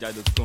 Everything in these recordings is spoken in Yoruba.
fujininja.com.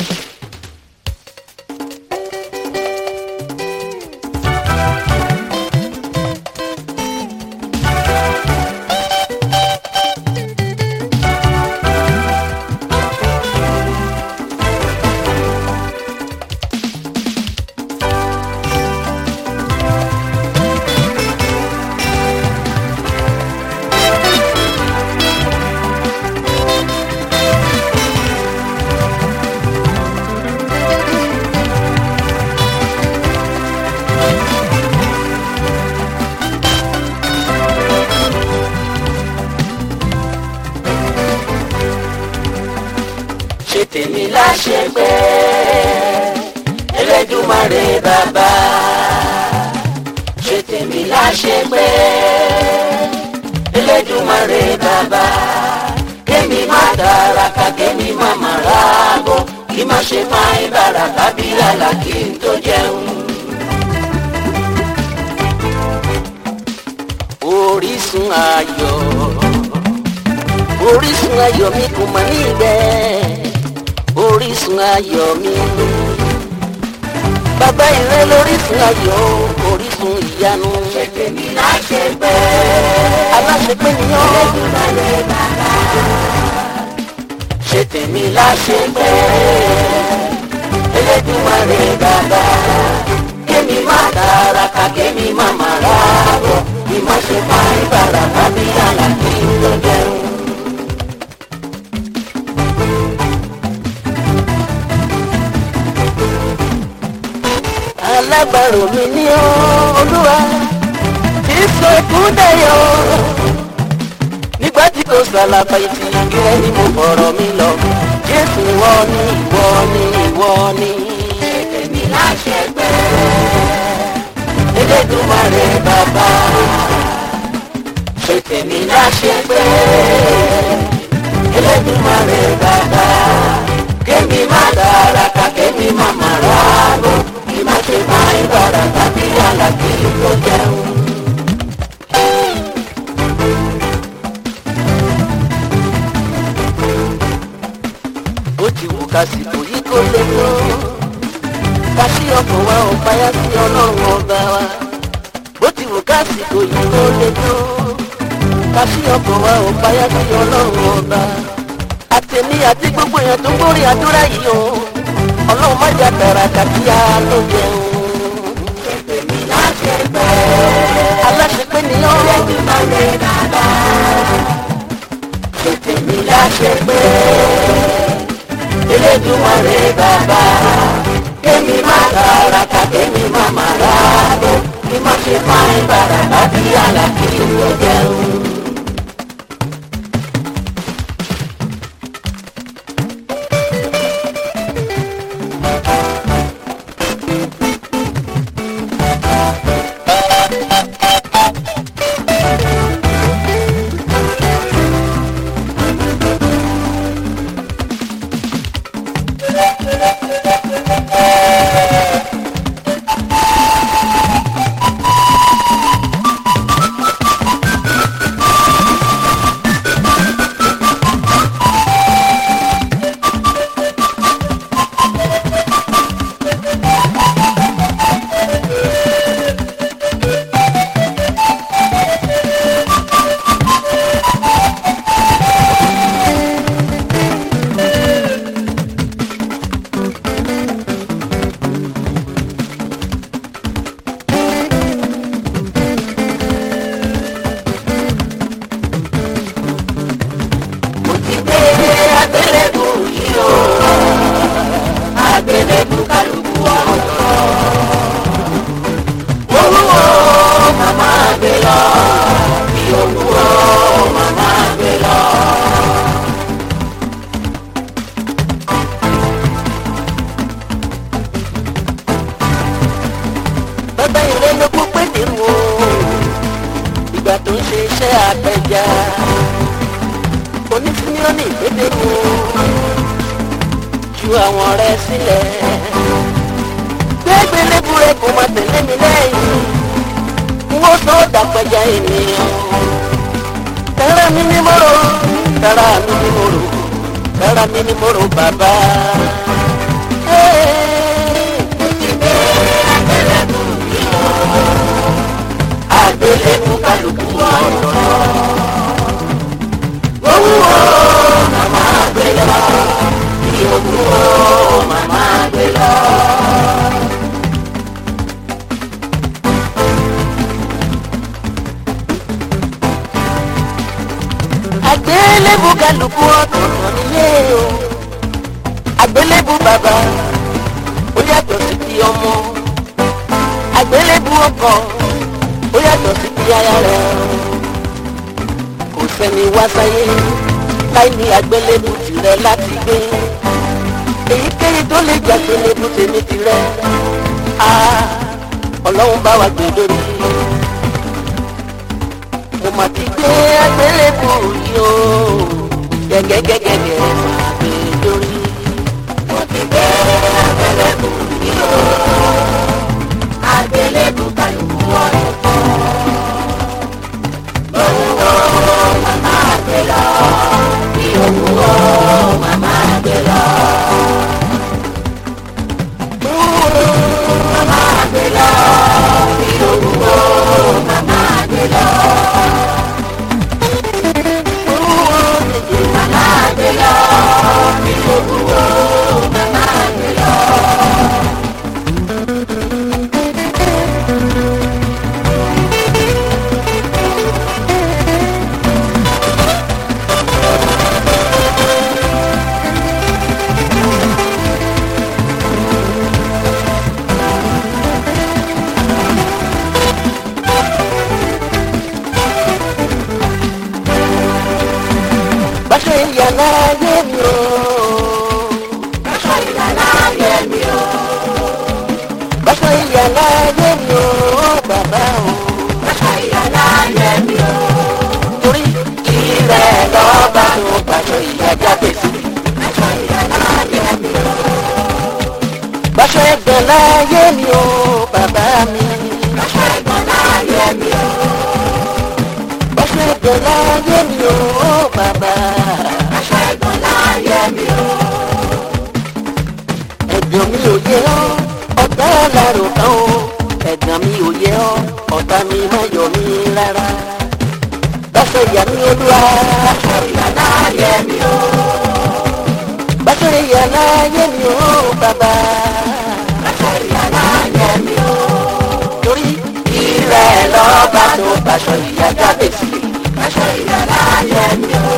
tèmi láṣẹ pé Elédùmarè bàbá ṣe tèmi láṣẹ pé Elédùmarè bàbá kémi má tàràkà kémi má màràgò kí má ṣe máa ń bàrà tàbí àlà kí n tó jẹun. Orísun ayọ̀ mi kò mà ní ibẹ̀. Orísun ayọ̀ mi bàbá ìrẹ́ lórísun ayọ̀ orísun ìyanu. ṣe tèmi láṣẹ pé aláṣepé ni ọ́ Elédùmarè bàbá. ṣe tèmi láṣẹ pé Elédùmarè bàbá kémi má tàràkà kémi má màràgò kí má ṣe máa ń bàrà tàbí àlà kí n tó jẹun. Alágbàrò mi ní Olúwa tí sọkún dayọ̀ nígbà tí kò sàlàpà ìtì ìrẹ́ ni mo fọ̀rọ̀ mi lọ. Jésù ìwọ ni ìwọ ni ìwọ ni. ṣe tèmi láṣẹ pé Elédùmarè bàbá ṣe tèmi láṣẹ pé Elédùmarè bàbá kémi má tàràkà kémi má màràgò kí má ṣe máa ń bàrà tàbí àlà kí n tó jẹun. ó ti wù kásìkò yìí kó lè tó ká sí ọkàn wa ò payá sí Ọlọ́run ọba wa. bó ti wù kásìkò yìí kó lè tó ká sí ọkàn wa ò payá sí Ọlọ́run ọba. àtẹ̀mí àti gbogbo èèyàn tó ń gbórí àdúrà yìí o Ọlọ́run má jà tàràkà kí á ló jẹun. ṣe tèmi láṣẹ pé aláṣepé ni ọ́ Elédùmarè bàbá. ṣe tèmi láṣẹ pé Elédùmarè bàbá kémi má tàràkà kémi má màràgò kí má ṣe máa ń bàrà tàbí àlà kí n tó jẹun. ìgbà tó ń ṣe iṣẹ́ apẹja onífúnni ìgbédèrú ju àwọn ọ̀rẹ́ sílẹ̀ gbégbélébú rẹ̀ kò má tẹ̀lé mi lẹ́yìn n ó tó dàpẹja ènìyàn tẹ̀rẹ̀ mi ní mọ́rọ̀ tẹ̀rẹ̀ mi ní mọ́rọ̀ rárá mi ni mo rò bàbá. Àgbélébùú kálukú ọ̀nà. Owó màmá gbé lọ, ìyókù màmá gbé lọ. Àgbélébùú kálukú ọ̀nà nílé o. Àgbélébùú bàbá ó yàtọ̀ sí ti ọmọ. Àgbélébùú ọkọ ó yàtọ̀ sí ti aya rẹ̀. Kò sẹ́ni wá sáyé láì ní àgbélébùú tirẹ̀ láti gbé. Èyíkéyìí tó lè jà àgbélébùú tèmi tirẹ̀. Ọlọ́run bá wa gbé lórí. Mo mà ti gbé àgbélébùú yìí o. Gẹ́gẹ́gẹ́gẹ́gẹ́ máa gbé lórí. Mo ti gbé àgbélébùú yìí o. Àgbélébùú kálukú ọ̀rọ̀ kan. Owó màmá gbé lọ, ìyókù màmá gbé lọ. Owó màmá gbé lọ, ìyókù màmá gbé lọ. Owó màmá gbé lọ, ìyókù màmá gbé lọ. Báṣọ ìyàlá ayé mi o. Báṣọ ìyàlá ayé mi o. Báṣọ ìyàlá ayé mi o bàbá o. Báṣọ ìyàlá ayé mi o. Torí ìrẹ̀ lọ́ba tó báṣọ ìyá jáde sí. Báṣọ ìyàlá ayé mi o. Báṣọ ẹ̀gbọ́n láyé mi o bàbá mi. Báṣọ ẹ̀gbọ́n láyé mi o. Báṣọ ẹ̀gbọ́n láyé mi o bàbá. Báṣọ ẹ̀gbọ́n láyé mi o. Ẹ̀gbọ́n mi ò yẹ ọ́ ọ̀tá lárò kan o. Ẹ̀gbọ́n mi ò yẹ ọ́ ọ̀tá mi má yọ mí rárá. Báṣọ ìyá mi olúwa. Báṣọ ìyá láyé mi o. Báṣọ ìyá láyé mi o bàbá. Báṣọ ìyá láyé mi o. Torí ìrẹ̀ lọ́ba tó báṣọ ìyá jáde sí. Báṣọ ìyá láyé mi o.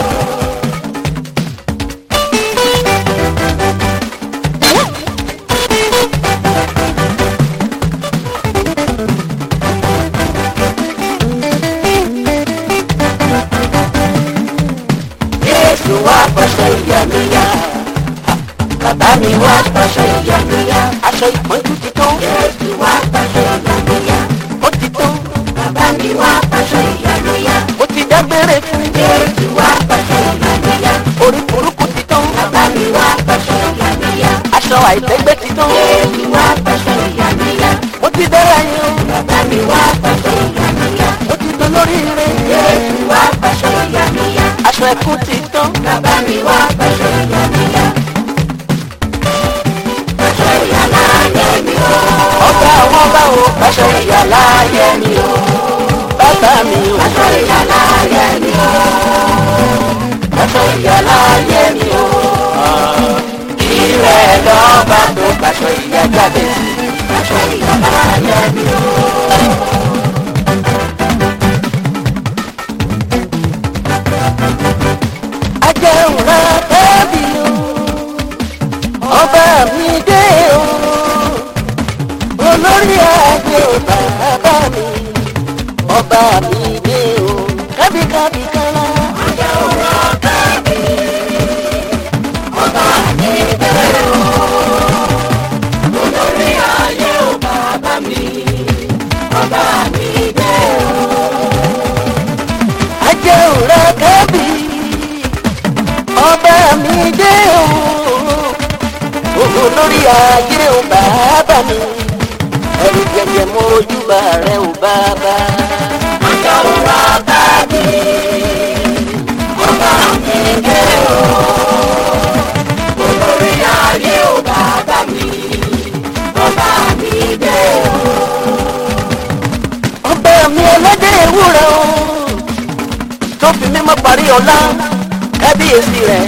Jésù wá báṣọ ìyá mi yá. Bàbá mi wá báṣọ ìyá mi yá. Aṣọ ìpọ́njú ti tán. Jésù wá báṣọ ìyá mi yá. Ó ti tán. Bàbá mi wá báṣọ ìyá mi yá. Ó ti dágbére fún. Jésù wá báṣọ ìyá mi yá. Orí burúkú ti tán. Bàbá mi wá báṣọ ìyá mi yá. Aṣọ àìtẹ́gbẹ́ ti tán. Jésù wá báṣọ ìyá mi yá. Ó ti dára yín. Bàbá mi wá báṣọ ìyá mi yá. Ó ti tán lórí ire. Jésù wá báṣọ ìyá mi yá. Aṣọ ẹkún ti tán. Bàbá mi wá báṣọ ìyá mi yá. Báṣọ ìyá láyé mi o. Ọba àwọn ọba o. Báṣọ ìyá láyé mi o. Bàbá mi o. Báṣọ ìyá láyé mi o. Báṣọ ìyá láyé mi o. Ìrẹ̀ lọ́ba tó báṣọ ìyá jáde sí. Báṣọ ìyá láyé mi o. Ajẹun ra tẹ́bí o. Ọba mi dé o. Olórí ayé o bàbá mi. Ọba mi dé o. Kábíkábí kálá. Ajẹun ra tẹ́bí. Ọba mi dé o. Olórí ayé o bàbá mi. Ọba mi dé o. Ajẹun ra tẹ́bí. Ọba mi dé o. Olórí ayé o bàbá mi. Ẹ̀rù jẹjẹ mo ojúbà rẹ o bàbá. Ajẹun ra tẹ́bí. Ọba mi dé o. mi ẹlẹ́dẹ̀ ewúrẹ́ o tó fi mímọ́ parí ọlá kábíyèsí rẹ̀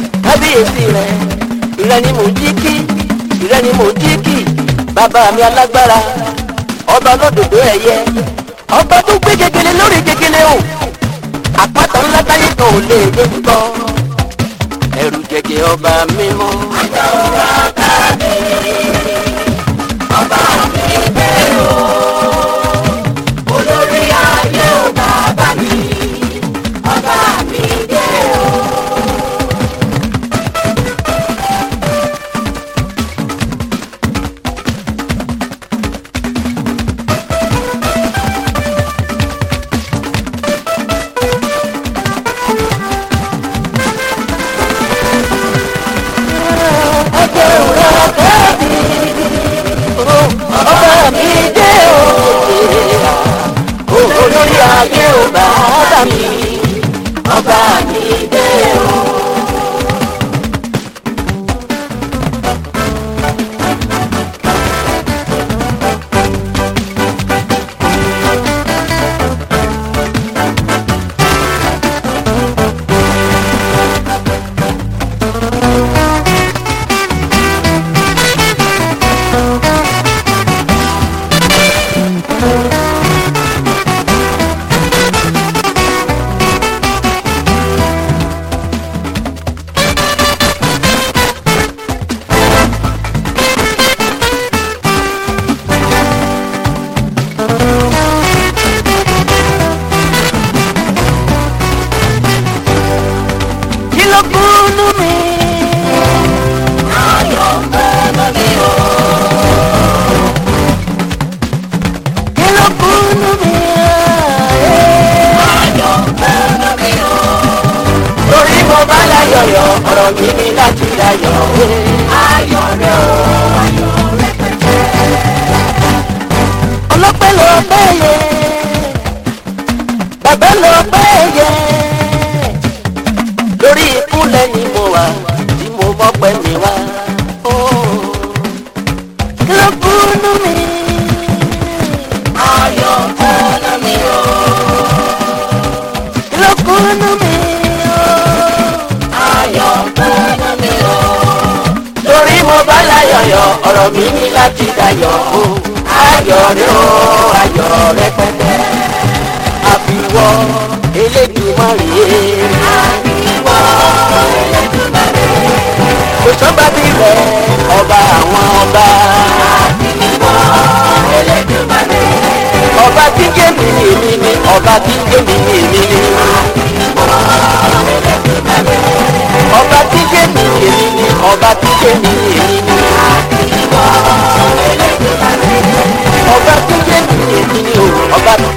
ìrẹ́ ni mò ń jí kí ìrẹ́ ni mò ń jí kí bàbá mi alágbára ọba lódòdó ẹ̀yẹ ọba tó gbé gegele lórí gegele o àpáta ńlá táyé kan ò lè dé gbọ́ ẹrù jẹjẹ ọba mímọ́. àjọwọ́ kábí ọba mi bẹ́ẹ̀ o olórí ayé ò bàbá mi ọba mi bẹ́ẹ̀ o. olórí ayé ò bàbá mi ọba mi dé o. ọ̀rọ̀ mi ní láti dayọ̀ ayọ̀ rẹ̀ o ayọ̀ rẹ̀ pẹ̀tẹ́. ọlọ́pẹ́ lọ pẹ́ yẹ bàbá lọ pẹ́ yẹ lórí ìkúnlẹ̀ ni mo wà tí mo mọ̀ pẹ́ mi wá. kí ló kúnnú mi ayọ̀ kúnnú mi o kí ló kúnnú mi. lórí mo bá láyọ̀yọ̀ ọ̀rọ̀ mi ní láti dayọ̀ o ayọ̀ rẹ̀ o ayọ̀ rẹ̀ pẹ̀tẹ́. àfiwọ́ Elédùmarè àfiwọ́ Elédùmarè kò sọ́ba bí rẹ̀ ọba àwọn ọba àfiwọ́ Elédùmarè ọba tí jẹ́ mi ni èmi ni ọba tí jẹ́ mi ni èmi ni àfiwọ́ Elédùmarè ọba tí jẹ́ mi ni èmi ni ọba tí jẹ́ mi ni èmi ni àfiwọ́ Elédùmarè ọba tí jẹ́ mi ni èmi ni ọba tí